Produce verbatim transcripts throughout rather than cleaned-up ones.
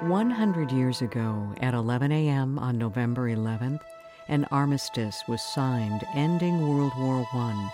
one hundred years ago, at eleven a.m. on November eleventh, an armistice was signed ending World War One.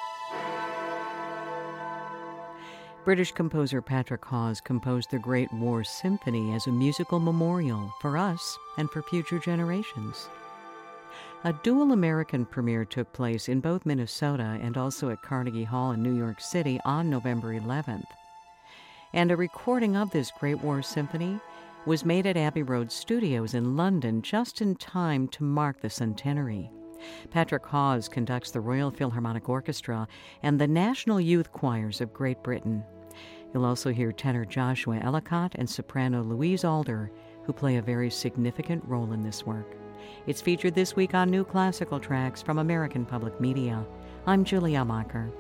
British composer Patrick Hawes composed the Great War Symphony as a musical memorial for us and for future generations. A dual American premiere took place in both Minnesota and also at Carnegie Hall in New York City on November eleventh. And a recording of this Great War Symphony was made at Abbey Road Studios in London just in time to mark the centenary. Patrick Hawes conducts the Royal Philharmonic Orchestra and the National Youth Choirs of Great Britain. You'll also hear tenor Joshua Ellicott and soprano Louise Alder, who play a very significant role in this work. It's featured this week on New Classical Tracks from American Public Media. I'm Julia Macher.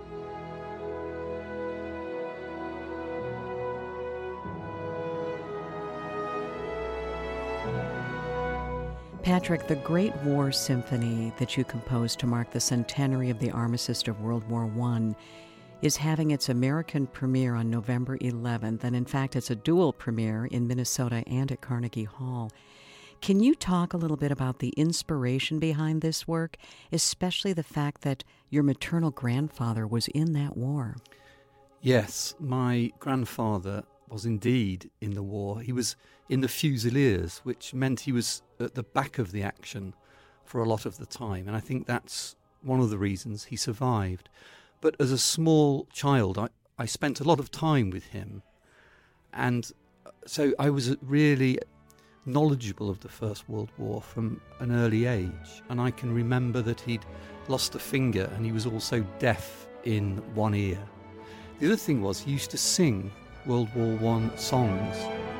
Patrick, the Great War Symphony that you composed to mark the centenary of the armistice of World War One is having its American premiere on November eleventh, and in fact it's a dual premiere in Minnesota and at Carnegie Hall. Can you talk a little bit about the inspiration behind this work, especially the fact that your maternal grandfather was in that war? Yes, my grandfather was indeed in the war. He was in the Fusiliers, which meant he was at the back of the action for a lot of the time. And I think that's one of the reasons he survived. But as a small child, I, I spent a lot of time with him. And so I was really knowledgeable of the First World War from an early age. And I can remember that he'd lost a finger and he was also deaf in one ear. The other thing was he used to sing World War One songs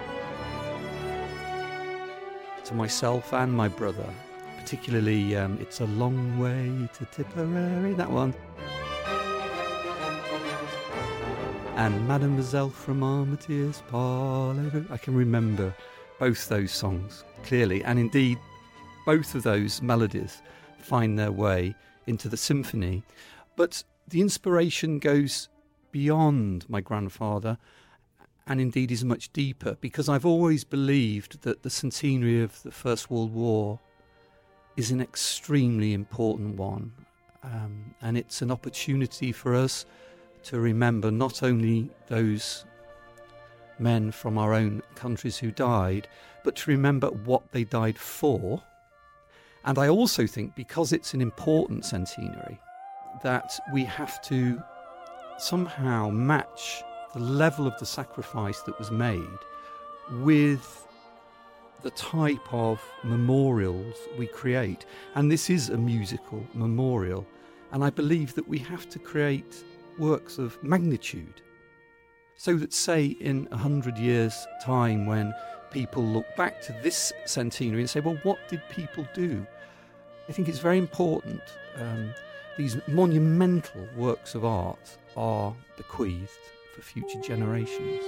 to myself and my brother, particularly um, It's a Long Way to Tipperary, that one, and Mademoiselle from Armitiers Parlez-vous. I can remember both those songs clearly, and indeed both of those melodies find their way into the symphony. But the inspiration goes beyond my grandfather, and indeed is much deeper, because I've always believed that the centenary of the First World War is an extremely important one, um, and it's an opportunity for us to remember not only those men from our own countries who died, but to remember what they died for. And I also think, because it's an important centenary, that we have to somehow match the level of the sacrifice that was made with the type of memorials we create. And this is a musical memorial. And I believe that we have to create works of magnitude, so that, say, in a hundred years' time, when people look back to this centenary and say, well, what did people do? I think it's very important. Um, these monumental works of art are bequeathed for future generations.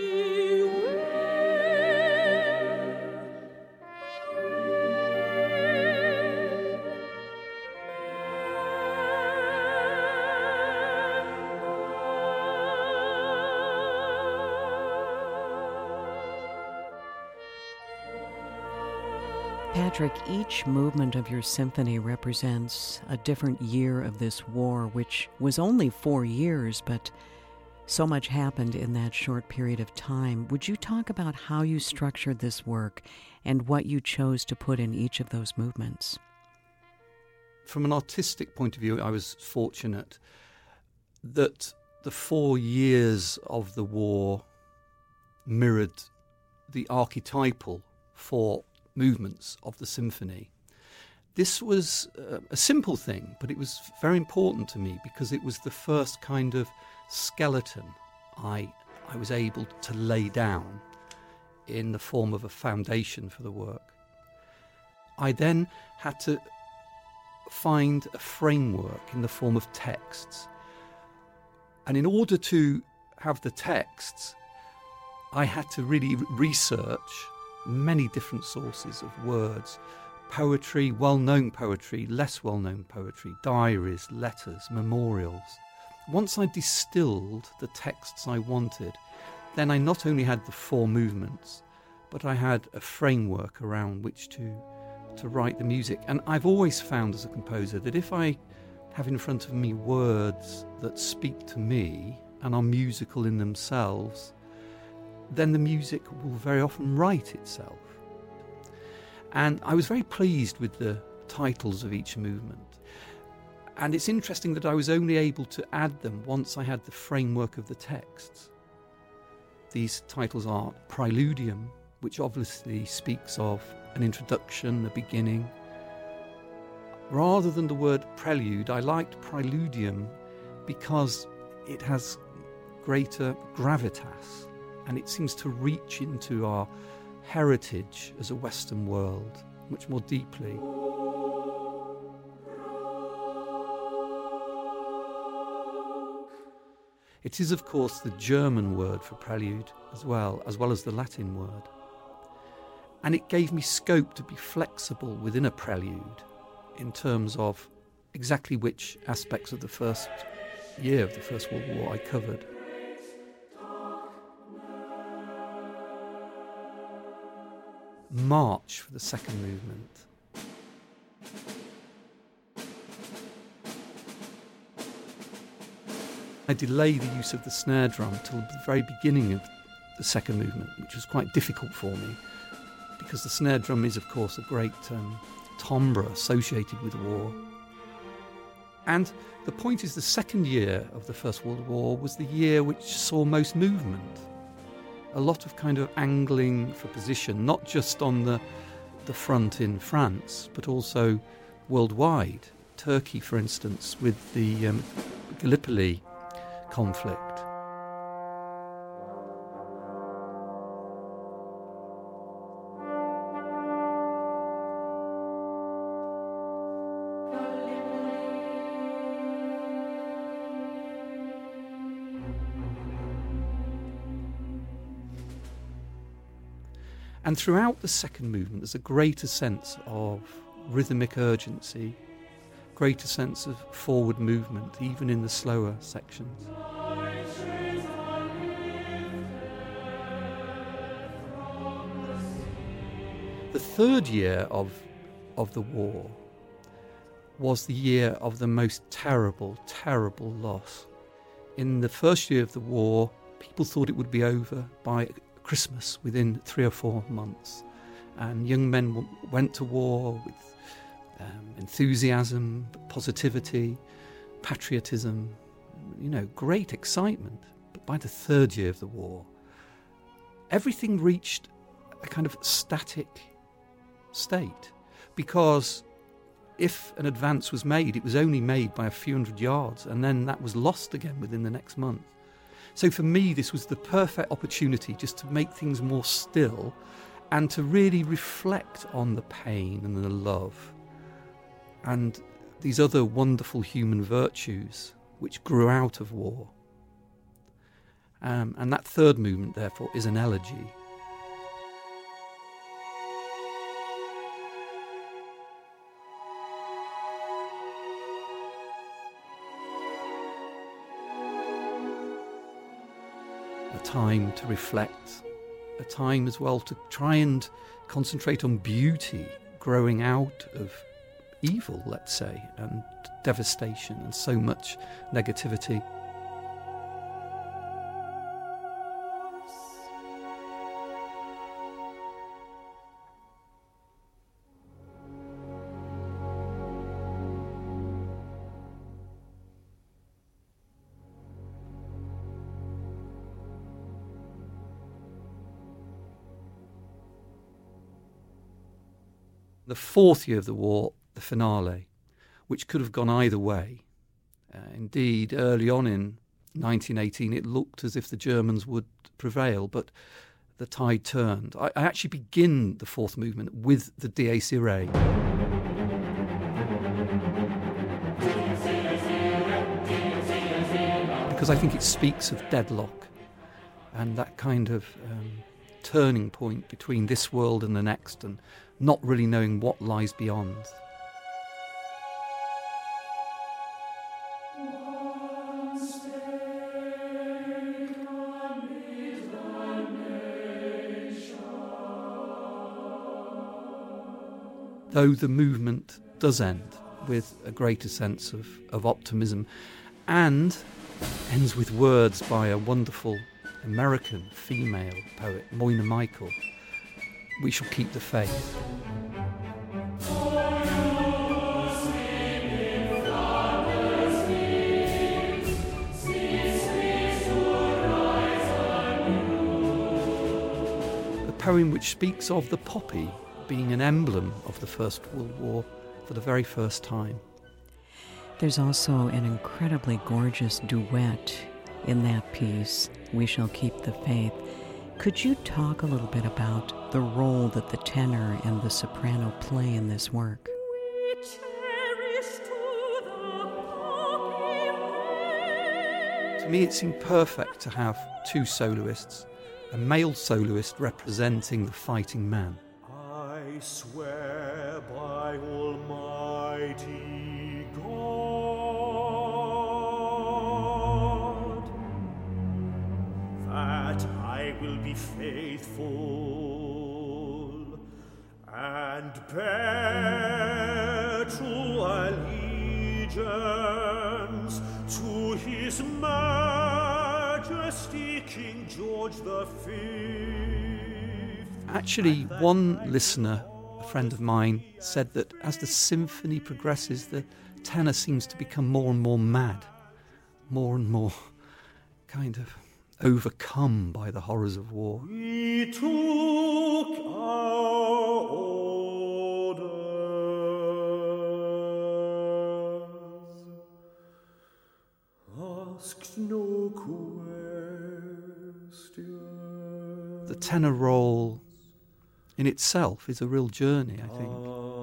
Patrick, each movement of your symphony represents a different year of this war, which was only four years, but so much happened in that short period of time. Would you talk about how you structured this work and what you chose to put in each of those movements? From an artistic point of view, I was fortunate that the four years of the war mirrored the archetypal four movements of the symphony. This was uh, a simple thing, but it was very important to me because it was the first kind of skeleton I I was able to lay down in the form of a foundation for the work. I then had to find a framework in the form of texts. And in order to have the texts, I had to really research many different sources of words, poetry, well-known poetry, less well-known poetry, diaries, letters, memorials. Once I distilled the texts I wanted, then I not only had the four movements, but I had a framework around which to to write the music. And I've always found as a composer that if I have in front of me words that speak to me and are musical in themselves, then the music will very often write itself. And I was very pleased with the titles of each movement. And it's interesting that I was only able to add them once I had the framework of the texts. These titles are Preludium, which obviously speaks of an introduction, a beginning. Rather than the word prelude, I liked Preludium because it has greater gravitas and it seems to reach into our heritage as a Western world much more deeply. It is, of course, the German word for prelude as well, as well as the Latin word. And it gave me scope to be flexible within a prelude in terms of exactly which aspects of the first year of the First World War I covered. March for the second movement. I delay the use of the snare drum till the very beginning of the second movement, which was quite difficult for me, because the snare drum is, of course, a great um, timbre associated with war. And the point is, the second year of the First World War was the year which saw most movement. A lot of kind of angling for position, not just on the, the front in France, but also worldwide. Turkey, for instance, with the um, Gallipoli conflict. And throughout the second movement, there's a greater sense of rhythmic urgency, greater sense of forward movement, even in the slower sections. The third year of, of the war was the year of the most terrible, terrible loss. In the first year of the war, people thought it would be over by Christmas, within three or four months. And young men w- went to war with um, enthusiasm, positivity, patriotism, you know, great excitement. But by the third year of the war, everything reached a kind of static state, because if an advance was made, it was only made by a few hundred yards, and then that was lost again within the next month. So for me, this was the perfect opportunity just to make things more still and to really reflect on the pain and the love and these other wonderful human virtues which grew out of war. Um, and that third movement, therefore, is an elegy. A time to reflect, a time as well to try and concentrate on beauty growing out of evil, let's say, and devastation and so much negativity. The fourth year of the war, the finale, which could have gone either way. Uh, indeed, early on in nineteen eighteen, it looked as if the Germans would prevail, but the tide turned. I, I actually begin the fourth movement with the Dies Irae. Because I think it speaks of deadlock and that kind of um, turning point between this world and the next, and not really knowing what lies beyond. though the movement does end with a greater sense of, of optimism, and ends with words by a wonderful American female poet, Moina Michael. We shall keep the faith. A poem which speaks of the poppy being an emblem of the First World War for the very first time. There's also an incredibly gorgeous duet in that piece, We Shall Keep the Faith. Could you talk a little bit about the role that the tenor and the soprano play in this work? To me, it seemed perfect to have two soloists, a male soloist representing the fighting man. I swear by Almighty God that I will be faithful and bear true allegiance to His Majesty King George the Fifth. Actually, one listener, a friend of mine, said that as the symphony progresses, the tenor seems to become more and more mad, more and more kind of overcome by the horrors of war. We took our orders, asked no questions. The tenor role in itself is a real journey, I think.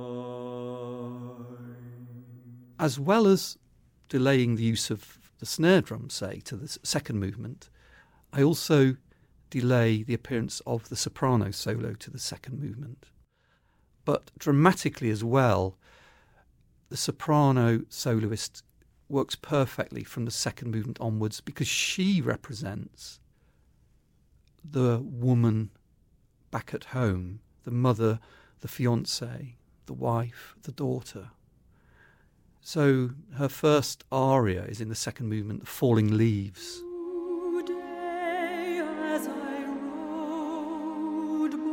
As well as delaying the use of the snare drum, say, to the second movement, I also delay the appearance of the soprano solo to the second movement. But dramatically as well, the soprano soloist works perfectly from the second movement onwards because she represents the woman back at home, the mother, the fiancée, the wife, the daughter. So her first aria is in the second movement, The Falling Leaves. Today as I rode by,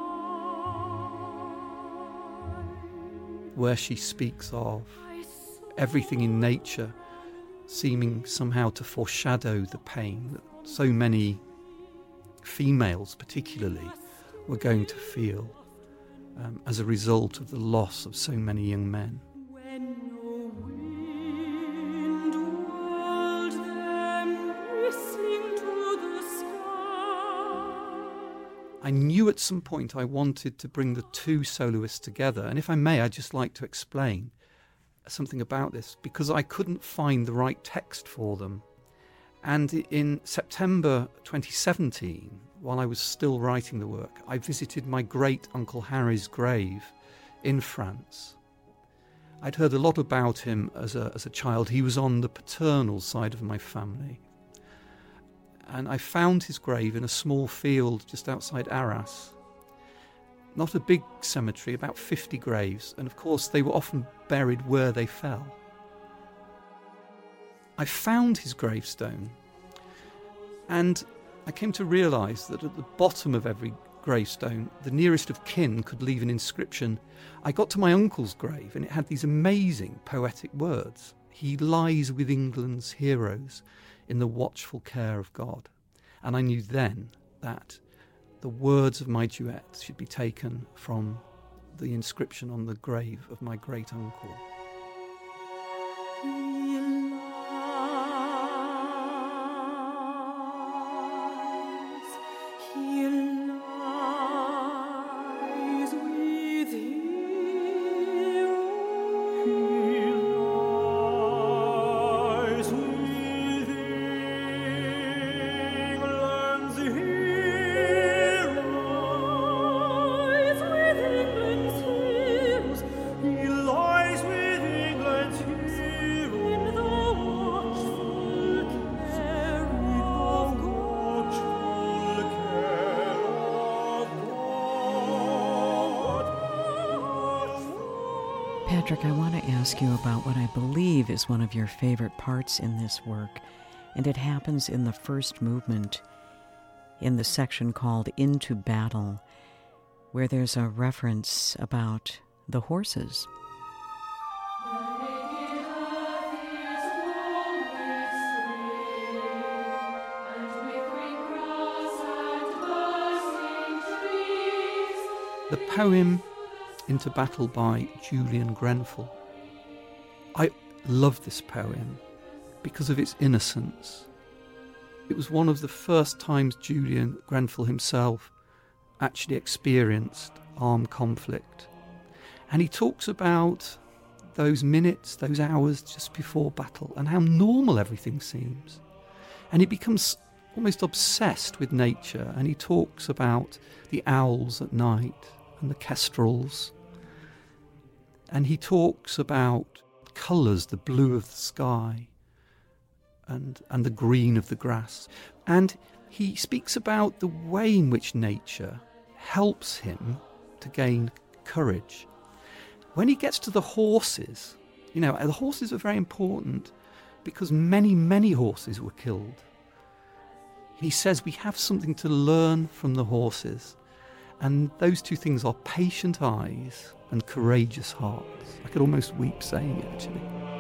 where she speaks of everything in nature seeming somehow to foreshadow the pain that so many females particularly were going to feel um, as a result of the loss of so many young men. when no wind whirled them whistling to the sky. I knew at some point I wanted to bring the two soloists together, and if I may, I'd just like to explain something about this, because I couldn't find the right text for them. And in September twenty seventeen, while I was still writing the work, I visited my great-uncle Harry's grave in France. I'd heard a lot about him as a, as a child. He was on the paternal side of my family. And I found his grave in a small field just outside Arras. Not a big cemetery, about fifty graves, and of course they were often buried where they fell. I found his gravestone, and I came to realise that at the bottom of every gravestone, the nearest of kin could leave an inscription. I got to my uncle's grave, and it had these amazing poetic words. He lies with England's heroes in the watchful care of God. And I knew then that the words of my duet should be taken from the inscription on the grave of my great-uncle. He lies, he lies with Lies with England's heroes. England's heroes. He lies with Patrick, I want to ask you about what I believe is one of your favorite parts in this work, and it happens in the first movement, in the section called Into Battle, where there's a reference about the horses. The poem Into Battle by Julian Grenfell. I love this poem because of its innocence. It was one of the first times Julian Grenfell himself actually experienced armed conflict. And he talks about those minutes, those hours just before battle, and how normal everything seems. And he becomes almost obsessed with nature, and he talks about the owls at night and the kestrels. And he talks about colours, the blue of the sky and, and the green of the grass. And he speaks about the way in which nature helps him to gain courage. When he gets to the horses, you know, the horses are very important because many, many horses were killed. He says we have something to learn from the horses. And those two things are patient eyes and courageous hearts. I could almost weep saying it, actually.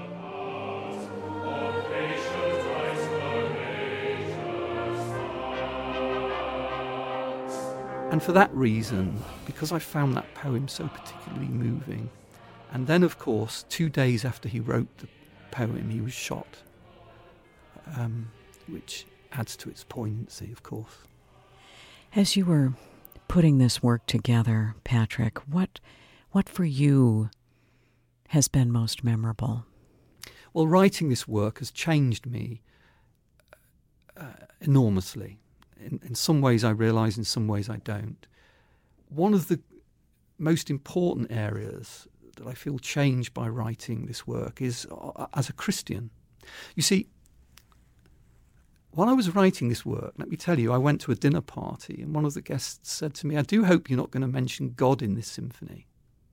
And for that reason, because I found that poem so particularly moving, and then, of course, two days after he wrote the poem, he was shot, um, which adds to its poignancy, of course. As you were putting this work together, Patrick, what what for you has been most memorable? Well, writing this work has changed me uh, enormously. In, in some ways I realise, in some ways I don't. One of the most important areas that I feel changed by writing this work is uh, as a Christian. You see, while I was writing this work, let me tell you, I went to a dinner party and one of the guests said to me, I do hope you're not going to mention God in this symphony.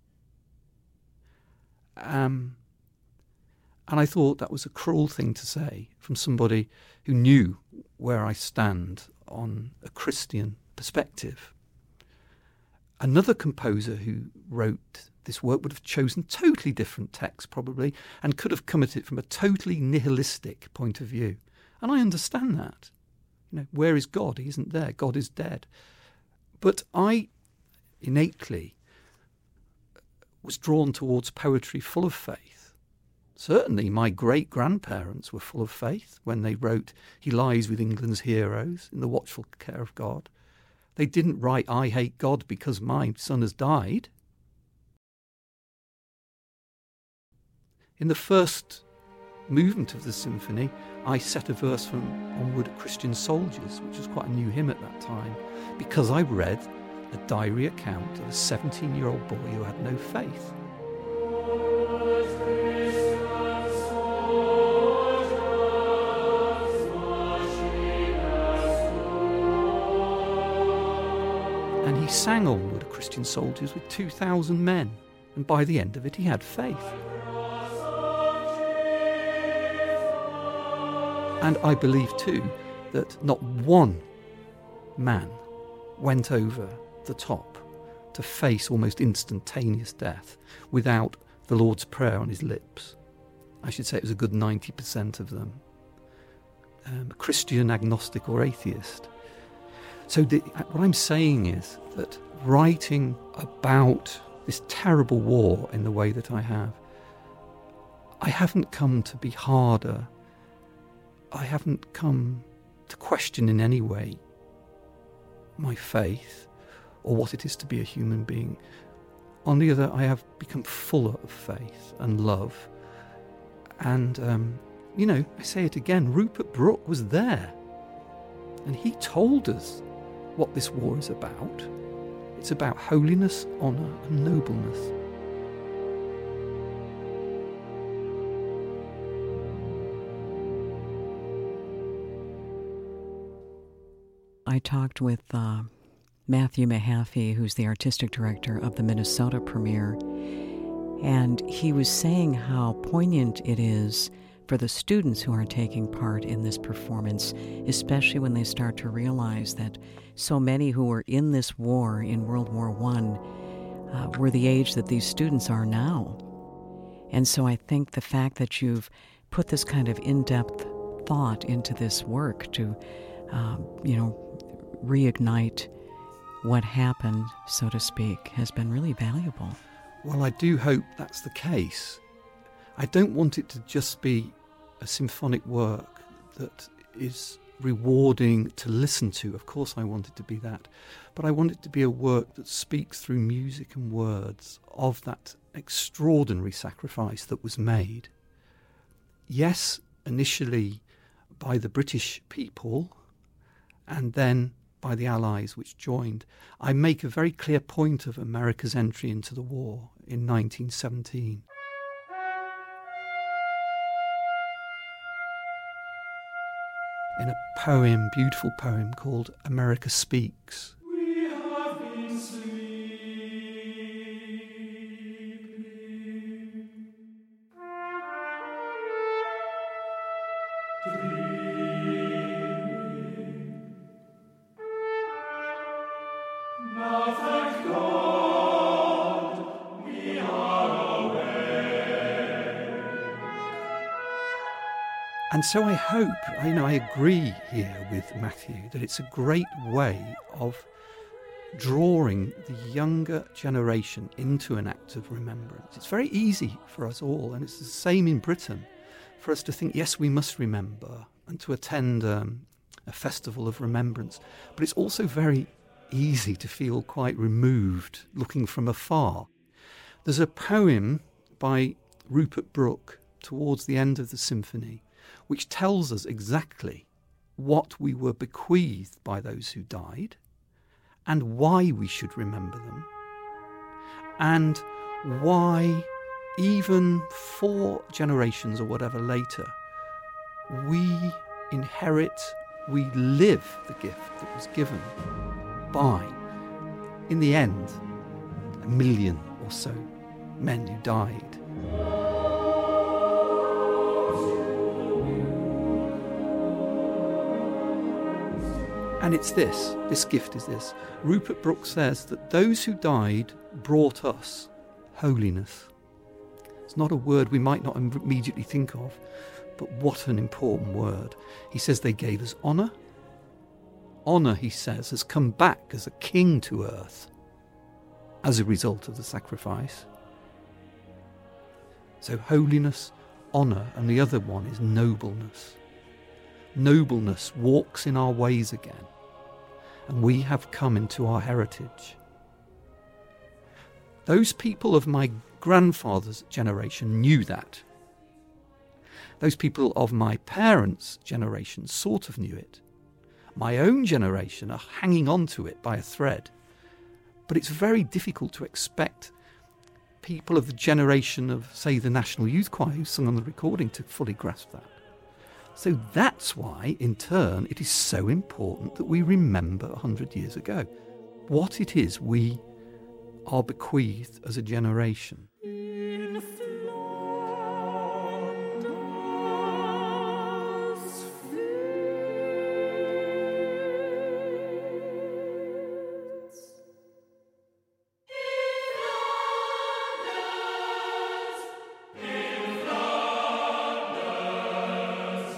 Um, and I thought that was a cruel thing to say from somebody who knew where I stand on a Christian perspective. Another composer who wrote this work would have chosen totally different texts probably and could have come at it from a totally nihilistic point of view. And I understand that. You know, where is God? He isn't there. God is dead. But I innately was drawn towards poetry full of faith. Certainly my great-grandparents were full of faith when they wrote He Lies with England's Heroes in the watchful care of God. They didn't write I hate God because my son has died. In the first movement of the symphony, I set a verse from Onward Christian Soldiers, which was quite a new hymn at that time, because I read a diary account of a seventeen-year-old boy who had no faith. And he sang Onward Christian Soldiers with two thousand men, and by the end of it he had faith. And I believe too that not one man went over the top to face almost instantaneous death without the Lord's Prayer on his lips. I should say it was a good ninety percent of them. Um, Christian, agnostic or atheist. So the, what I'm saying is that writing about this terrible war in the way that I have, I haven't come to be harder. I haven't come to question in any way my faith or what it is to be a human being. On the other, I have become fuller of faith and love. And, um, you know, I say it again, Rupert Brooke was there. And he told us what this war is about. It's about holiness, honour and nobleness. I talked with uh, Matthew Mahaffey, who's the artistic director of the Minnesota premiere, And he was saying how poignant it is for the students who are taking part in this performance, especially when they start to realize that so many who were in this war in World War One uh, were the age that these students are now. And so I think the fact that you've put this kind of in-depth thought into this work to, um, you know, reignite what happened, so to speak, has been really valuable. Well, I do hope that's the case. I don't want it to just be a symphonic work that is rewarding to listen to. Of course I want it to be that. But I want it to be a work that speaks through music and words of that extraordinary sacrifice that was made. Yes, initially by the British people, and then by the Allies which joined. I make a very clear point of America's entry into the war in nineteen seventeen. In a poem, beautiful poem called America Speaks. We have been sleeping. Now thank God we are aware. And so I hope, I know I agree here with Matthew, that it's a great way of drawing the younger generation into an act of remembrance. It's very easy for us all, and it's the same in Britain, for us to think, yes, we must remember, and to attend um, a festival of remembrance. But it's also very easy to feel quite removed, looking from afar. There's a poem by Rupert Brooke towards the end of the symphony, which tells us exactly what we were bequeathed by those who died, and why we should remember them, and why even four generations or whatever later, we inherit, we live the gift that was given by, in the end, a million or so men who died. And it's this, this gift is this. Rupert Brooke says that those who died brought us holiness. It's not a word we might not immediately think of, but what an important word. He says they gave us honour. Honour, he says, has come back as a king to earth as a result of the sacrifice. So holiness, honour, and the other one is nobleness. Nobleness walks in our ways again, and we have come into our heritage. Those people of my grandfather's generation knew that. Those people of my parents' generation sort of knew it. My own generation are hanging on to it by a thread. But it's very difficult to expect people of the generation of, say, the National Youth Choir who sung on the recording to fully grasp that. So that's why, in turn, it is so important that we remember a hundred years ago what it is we are bequeathed as a generation. In Flanders fields, in Flanders,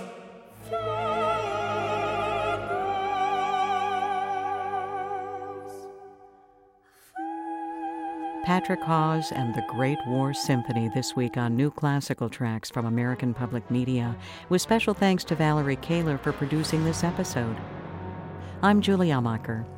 Patrick Hawes and the Great War Symphony this week on New Classical Tracks from American Public Media, with special thanks to Valerie Kaler for producing this episode. I'm Julie Amacher.